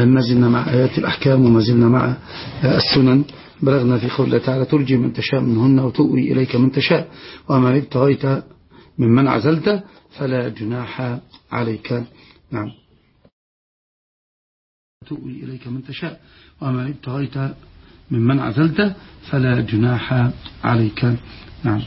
ما زلنا مع آيات الأحكام وما زلنا مع السنن. بلغنا في قول الله تعالى ترجي من تشاء منهن وتؤوي إليك من تشاء وما ابتغيت ممن عزلت فلا جناح عليك. نعم. تؤوي إليك من تشاء وما ابتغيت ممن عزلت فلا جناح عليك. نعم.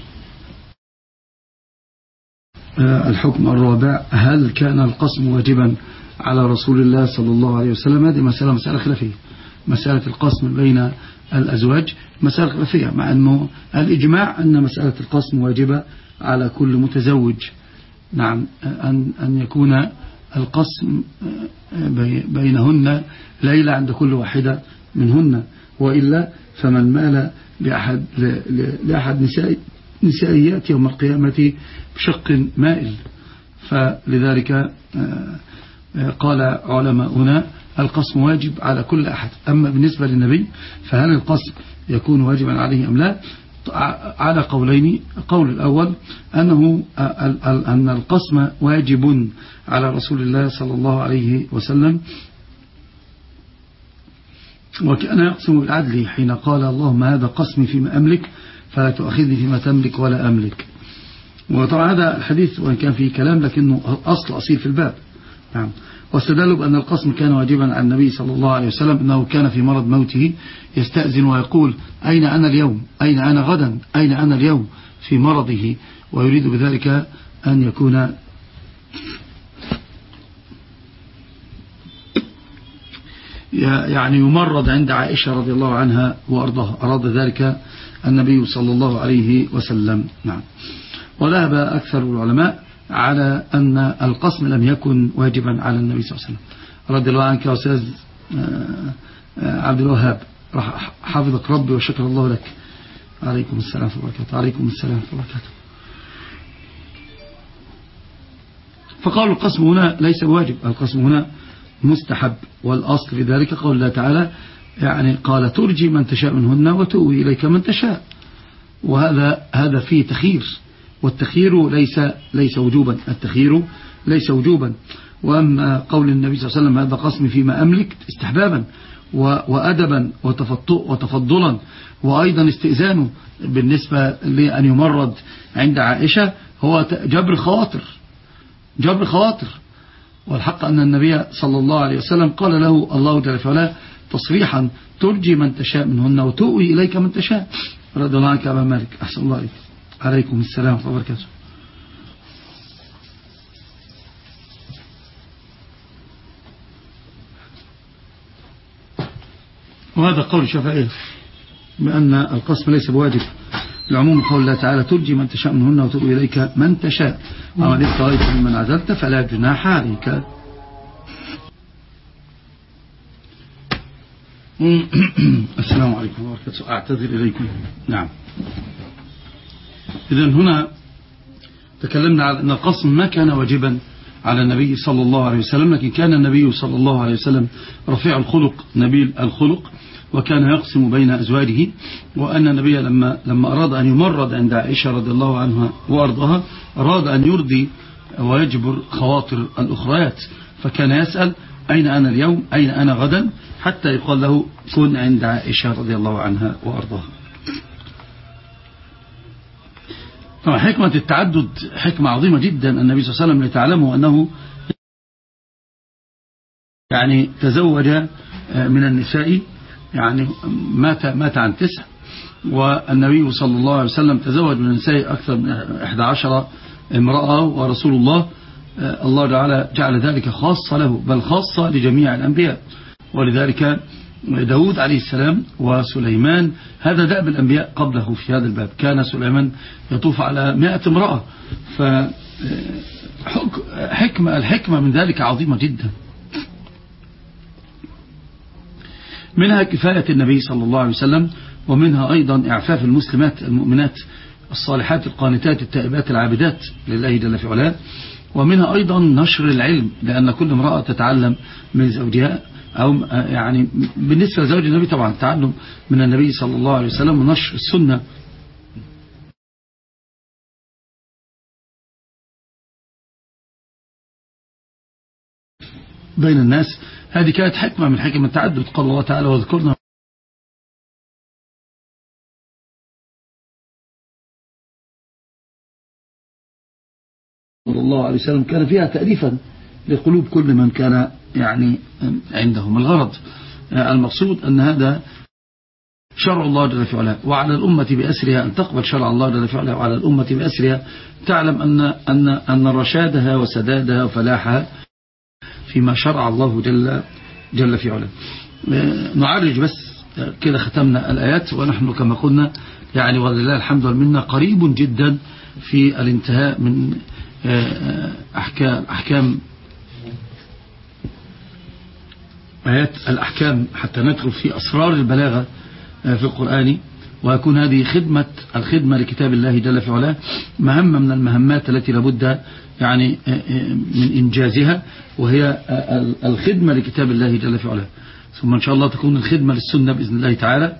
الحكم الرابع: هل كان القسم واجبا على رسول الله صلى الله عليه وسلم؟ هذه مسألة خلافية. مسألة القسم بين الأزواج مسألة خلافية، مع أنه الإجماع أن مسألة القسم واجبة على كل متزوج. نعم، أن يكون القسم بينهن ليلة عند كل واحدة منهن، وإلا فمن مال لأحد نسائيات يوم القيامة بشق مائل. فلذلك قال علماؤنا القسم واجب على كل أحد. أما بالنسبة للنبي فهل القسم يكون واجبا عليه أم لا؟ على قولين. القول الأول أن القسم واجب على رسول الله صلى الله عليه وسلم، وكان يقسم بالعدل حين قال اللهم هذا قسمي فيما أملك فلا تؤاخذني فيما تملك ولا أملك. وطبعا هذا الحديث وإن كان فيه كلام لكنه أصيل في الباب. نعم. واستدلوا بأن القسم كان واجبا على النبي صلى الله عليه وسلم أنه كان في مرض موته يستأذن ويقول أين أنا اليوم، أين أنا غدا، أين أنا اليوم، في مرضه، ويريد بذلك أن يكون يعني يمرض عند عائشة رضي الله عنها وأرضاها. أراد ذلك النبي صلى الله عليه وسلم. نعم. وذهب أكثر العلماء على أن القسم لم يكن واجبا على النبي صلى الله عليه وسلم. رضي الله عنك يا أستاذ عبد الوهاب، حفظك ربي وشكر الله لك. عليكم السلام وبركاته. عليكم السلام وبركاته. فقالوا القسم هنا ليس بواجب، القسم هنا مستحب. والأصل في ذلك قول الله تعالى يعني قال ترجي من تشاء منهن وتؤوي إليك من تشاء، وهذا فيه تخيير، والتخيير ليس وجوبا، التخيير ليس وجوبا. وأما قول النبي صلى الله عليه وسلم هذا قسمي فيما أملك استحبابا وأدبا وتفضلا، وأيضا استئذانه بالنسبة لأن يمرض عند عائشة هو جبر خواطر. والحق أن النبي صلى الله عليه وسلم قال له الله جل وعلا تصريحا ترجي من تشاء منهن وتؤوي إليك من تشاء. رضي الله عنك أبا مالك. أحسن الله عليك. عليكم السلام ورحمة الله وبركاته. وهذا قول الشافعي بأن القسم ليس بواجب لعموم قول الله تعالى ترجي من تشاء منهن وتؤوي إليك من تشاء ومن ابتغيت ممن عزلت فلا جناح عليك. السلام عليكم ورحمة الله وبركاته. أعتذر إليكم. نعم. إذن هنا تكلمنا على أن القسم ما كان واجبا على النبي صلى الله عليه وسلم، لكن كان النبي صلى الله عليه وسلم رفيع الخلق نبيل الخلق، وكان يقسم بين أزواجه. وأن النبي لما أراد أن يمرض عند عائشة رضي الله عنها وأرضها أراد أن يرضي ويجبر خواطر الأخريات، فكان يسأل أين أنا اليوم، أين أنا غدا، حتى يقال له كن عند عائشة رضي الله عنها وأرضها. طبعا حكمة التعدد حكمة عظيمة جدا. النبي صلى الله عليه وسلم لتعلموا أنه يعني تزوج من النساء، يعني مات عن 9، والنبي صلى الله عليه وسلم تزوج من النساء أكثر من 11 امرأة، ورسول الله جعل ذلك خاصة له، بل خاصة لجميع الأنبياء. ولذلك داود عليه السلام وسليمان هذا دأب الأنبياء قبله في هذا الباب. كان سليمان يطوف على 100 امرأة. الحكمة من ذلك عظيمة جدا. منها كفاية النبي صلى الله عليه وسلم، ومنها أيضا إعفاف المسلمات المؤمنات الصالحات القانتات التائبات العابدات لله جل في علاه، ومنها أيضا نشر العلم، لأن كل امرأة تتعلم من زوجها، أو يعني بالنسبة لزوج النبي طبعا التعلم من النبي صلى الله عليه وسلم ونشر السنة. بين الناس هذه كانت حكمة من حكم التعدد. قال الله تعالى واذكرنا صلى الله عليه وسلم كان فيها تأليفا لقلوب كل من كان يعني عندهم. الغرض المقصود أن هذا شرع الله جل في علاه، وعلى الأمة بأسرها أن تقبل شرع الله جل في علاه، وعلى الأمة بأسرها تعلم أن رشادها وسدادها وفلاحها فيما شرع الله جل في علاه. نعرج بس كده، ختمنا الآيات ونحن كما قلنا يعني ولله الحمد والمنة قريب جدا في الانتهاء من أحكام آيات الأحكام حتى ندخل في أسرار البلاغة في القرآن، ويكون هذه الخدمة لكتاب الله جل في علاه مهمة من المهمات التي لابد يعني من إنجازها، وهي الخدمة لكتاب الله جل في علاه. ثم إن شاء الله تكون الخدمة للسنة بإذن الله تعالى،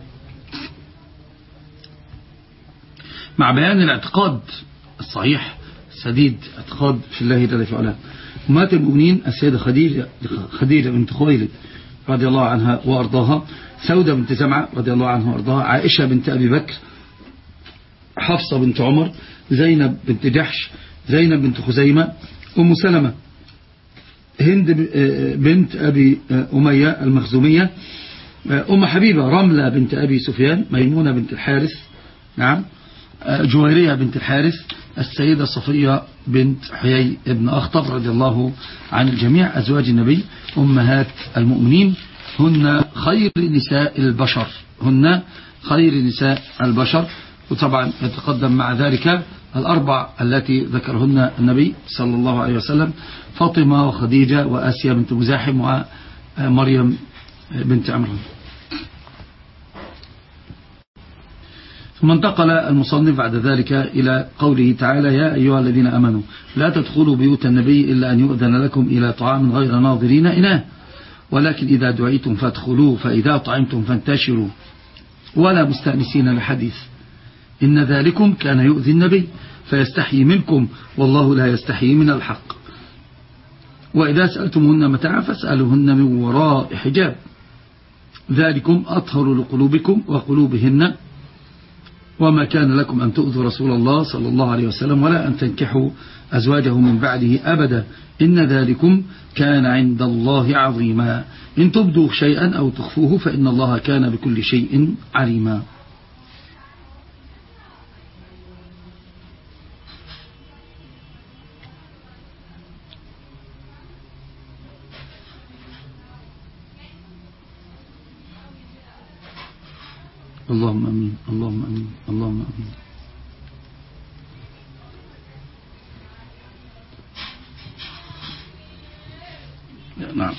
مع بيان الاعتقاد الصحيح سديد اعتقاد في الله جل في علاه. أمهات المؤمنين السيدة خديجة بنت خويلد رضي الله عنها وأرضاها، سودة بنت زمعة رضي الله عنها وأرضاها، عائشة بنت أبي بكر، حفصة بنت عمر، زينب بنت جحش، زينب بنت خزيمة، أم سلمة، هند بنت أبي أمية المخزومية، أم حبيبة رملة بنت أبي سفيان، ميمونة بنت الحارث، نعم، جويرية بنت الحارث، السيدة صفية بنت حيي ابن أخطب رضي الله عن الجميع، أزواج النبي أمهات المؤمنين، هن خير نساء البشر، هن خير نساء البشر. وطبعا يتقدم مع ذلك الأربع التي ذكرهن النبي صلى الله عليه وسلم: فاطمة وخديجة وآسيا بنت مزاحم ومريم بنت عمران. ثم انتقل المصنف بعد ذلك إلى قوله تعالى: يا أيها الذين آمنوا لا تدخلوا بيوت النبي إلا أن يؤذن لكم إلى طعام غير ناظرين إناه ولكن إذا دعيتم فادخلوا فإذا طعمتم فانتشروا ولا مستأنسين لحديث إن ذلكم كان يؤذي النبي فيستحيي منكم والله لا يستحيي من الحق وإذا سألتمهن متاعا فاسألوهن من وراء حجاب ذلكم أطهر لقلوبكم وقلوبهن وما كان لكم أن تؤذوا رسول الله صلى الله عليه وسلم ولا أن تنكحوا أزواجه من بعده أبدا إن ذلكم كان عند الله عظيما إن تبدوا شيئا أو تخفوه فإن الله كان بكل شيء عليما. اللهم أمين اللهم أمين اللهم أمين. نعم،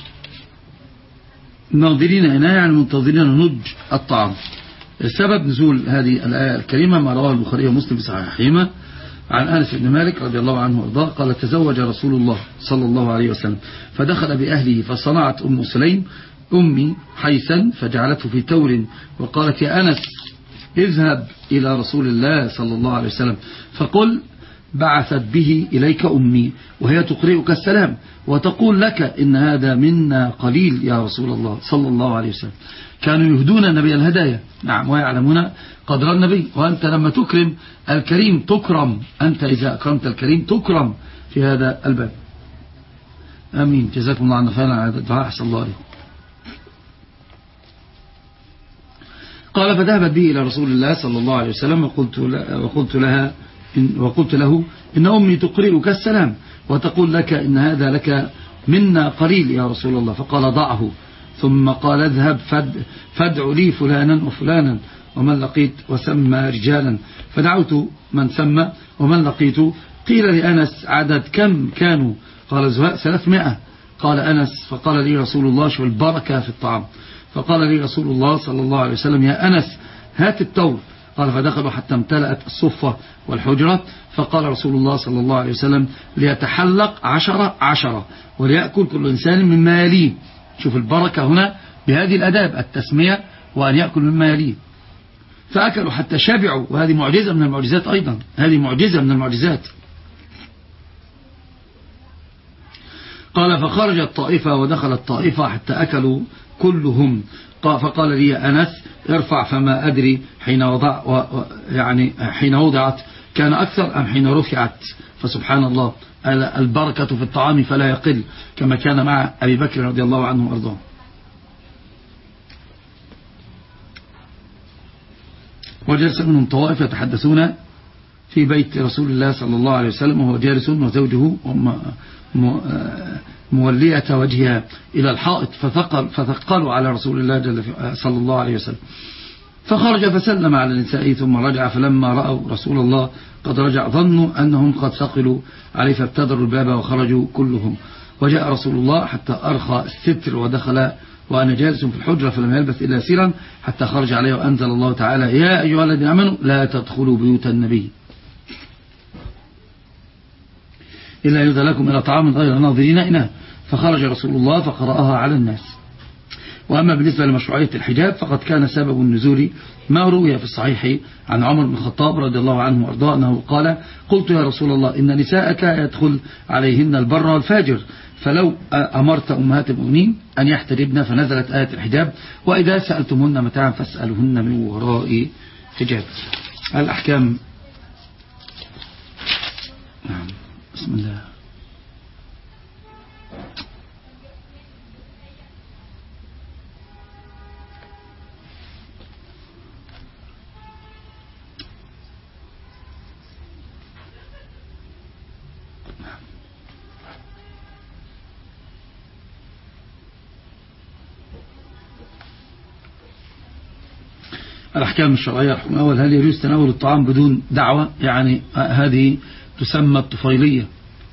ناظرين هنا يعني منتظرين نضج الطعام. سبب نزول هذه الآية الكريمة ما رواه البخاري ومسلم في صحيحهما عن أنس بن مالك رضي الله عنه وارضاه قال: تزوج رسول الله صلى الله عليه وسلم فدخل بأهله فصنعت أم سليم أمي حيثا فجعلته في تور وقالت: يا أنس اذهب إلى رسول الله صلى الله عليه وسلم فقل بعثت به إليك أمي وهي تقرئك السلام وتقول لك إن هذا منا قليل يا رسول الله صلى الله عليه وسلم. كانوا يهدون النبي الهدايا، نعم، ويعلمون قدر النبي. وأنت لما تكرم الكريم تكرم، أنت إذا أكرمت الكريم تكرم في هذا الباب. آمين. جزاكم الله عنا خيرا على هذا الدعاء، أحسن الله عليكم. قال: فذهبت به إلى رسول الله صلى الله عليه وسلم وقلت له إن أمي تقرئك السلام وتقول لك إن هذا لك منا قليل يا رسول الله. فقال: ضعه. ثم قال: اذهب فادع لي فلانا وفلانا ومن لقيت وسمى رجالا فدعوت من سمى ومن لقيت. قيل لأنس: عدد كم كانوا؟ قال: زهاء 300. قال أنس: فقال لي رسول الله: شو البركة في الطعام. فقال لي رسول الله صلى الله عليه وسلم: يا أنس هات التور. قال: فدخلوا حتى امتلأت الصفة والحجرة. فقال رسول الله صلى الله عليه وسلم: ليتحلق 10 وليأكل كل إنسان مما يليه. شوف البركة هنا بهذه الأداب، التسمية وأن يأكل مما يليه. فأكلوا حتى شبعوا، وهذه معجزة من المعجزات أيضا، هذه معجزة من المعجزات. قال فخرج الطائفة ودخل الطائفة حتى أكلوا كلهم. فقال لي أنس ارفع فما أدري حين وضعت كان أكثر أم حين رفعت. فسبحان الله البركة في الطعام فلا يقل كما كان مع أبي بكر رضي الله عنه وأرضاه. وجلس منهم طوائف يتحدثون في بيت رسول الله صلى الله عليه وسلم وهو جالس وزوجه مولية وجهها إلى الحائط فثقلوا على رسول الله صلى الله عليه وسلم. فخرج فسلم على النساء ثم رجع، فلما رأوا رسول الله قد رجع ظنوا أنهم قد ثقلوا عليه فابتدروا الباب وخرجوا كلهم. وجاء رسول الله حتى أرخى الستر ودخل وأنا جالس في الحجرة فلم يلبث إلا سيرا حتى خرج عليه وأنزل الله تعالى يا أيها الذين آمنوا لا تدخلوا بيوت النبي إلا يؤذن لكم إلى طعام غير ناظرين إناه. فخرج رسول الله فقرأها على الناس. وأما بالنسبة لمشروعية الحجاب فقد كان سبب النزول ما روي في الصحيح عن عمر بن الخطاب رضي الله عنه وأرضاه أنه قال قلت يا رسول الله إن نساءك يدخل عليهن البر والفاجر فلو أمرت أمهات المؤمنين أن يحتجبن. فنزلت آية الحجاب وإذا سألتمهن متاعا فاسألوهن من وراء حجاب. الأحكام. نعم. بسم الله. الأحكام الشرعية. الحكم الأول هل يجوز تناول الطعام بدون دعوة؟ يعني هذه تسمى الطفيلية.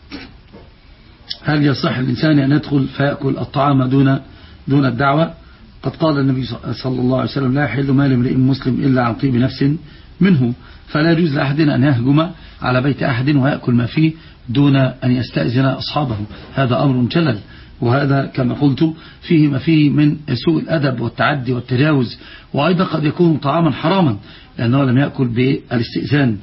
هل يصح الإنسان أن يدخل فيأكل الطعام دون الدعوة؟ قد قال النبي صلى الله عليه وسلم لا يحل مال امرئ مسلم إلا عن طيب نفس منه. فلا يجوز لأحد أن يهجم على بيت أحد ويأكل ما فيه دون أن يستأذن أصحابه. هذا أمر جلل، وهذا كما قلت فيه ما فيه من سوء الأدب والتعدي والتجاوز، وأيضا قد يكون طعاما حراما لأنه لم يأكل بالاستئذان.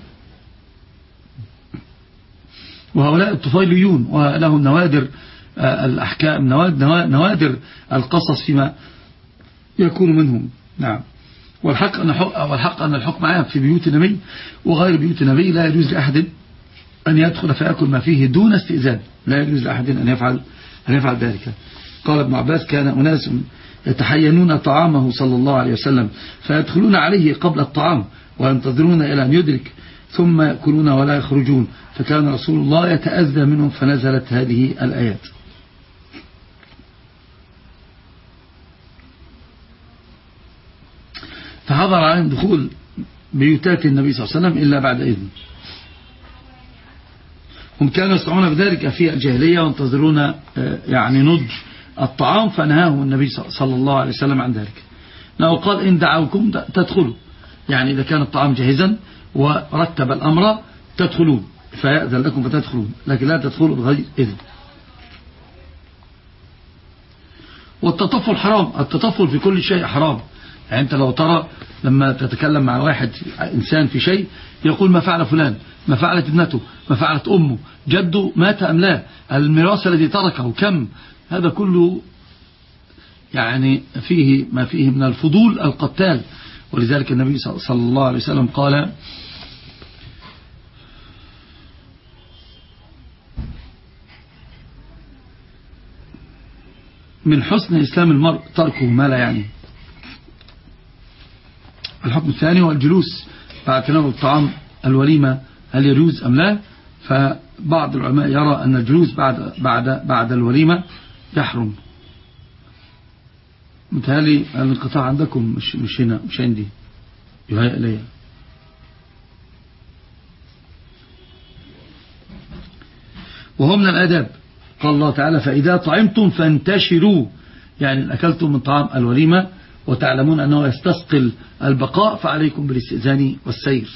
وهؤلاء الطفيليون ولهم نوادر الأحكام، نوادر القصص فيما يكون منهم. نعم. والحق أن الحكم عام في بيوت النبي وغير بيوت النبي. لا يجوز لأحد أن يدخل فيأكل ما فيه دون استئذان، لا يجوز لأحد أن يفعل ذلك. قال ابن عباس كان أناس يتحينون طعامه صلى الله عليه وسلم فيدخلون عليه قبل الطعام وينتظرون إلى أن يدرك ثم يأكلون ولا يخرجون، فكان رسول الله يتأذى منهم فنزلت هذه الآيات. فحضر عليهم دخول بيوتات النبي صلى الله عليه وسلم إلا بعد إذن. هم كانوا يصنعون بذلك في الجاهلية وينتظرون نضج الطعام، فنهاهم النبي صلى الله عليه وسلم عن ذلك. قال إن دعوكم تدخلوا، يعني إذا كان الطعام جاهزا ورتب الأمر تدخلون فيأذن لكم فتدخلون، لكن لا تدخلوا بغير إذن. والتطفل حرام، التطفل في كل شيء حرام. يعني أنت لو ترى لما تتكلم مع واحد إنسان في شيء يقول ما فعل فلان، ما فعلت ابنته، ما فعلت أمه، جده مات أم لا، الميراث الذي تركه كم، هذا كله يعني فيه ما فيه من الفضول القتال. ولذلك النبي صلى الله عليه وسلم قال من حسن إسلام المرء تركه ما لا يعني. الحكم الثاني هو الجلوس بعد تناول الطعام الوليمة، هل يجوز أم لا؟ فبعض العلماء يرى أن الجلوس بعد الوليمة يحرم. متهيألي الانقطاع عندكم مش هنا، مش عندي، يهيأ لي. وهو من الآداب. قال الله تعالى فإذا طعمتم فانتشروا، يعني أكلتم من طعام الوليمة وتعلمون أنه يستثقل البقاء فعليكم بالاستئذان والسير.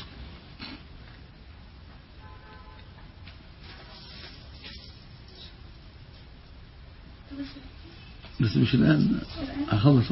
بس مش الآن، أخلص.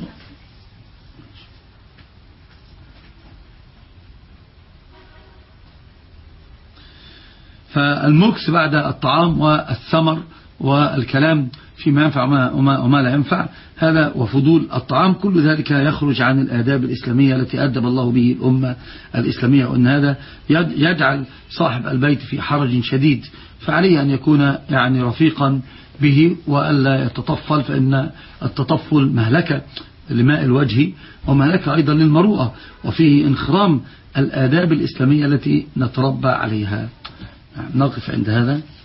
فالمكس بعد الطعام والثمر والكلام فيما ينفع وما لا ينفع، هذا وفضول الطعام، كل ذلك يخرج عن الآداب الإسلامية التي أدب الله به الأمة الإسلامية، وأن هذا يجعل صاحب البيت في حرج شديد، فعليه أن يكون يعني رفيقا به وألا يتطفل، فإن التطفل مهلكة لماء الوجه ومهلكة أيضا للمروءة، وفيه انخرام الآداب الإسلامية التي نتربى عليها. نقف عند هذا.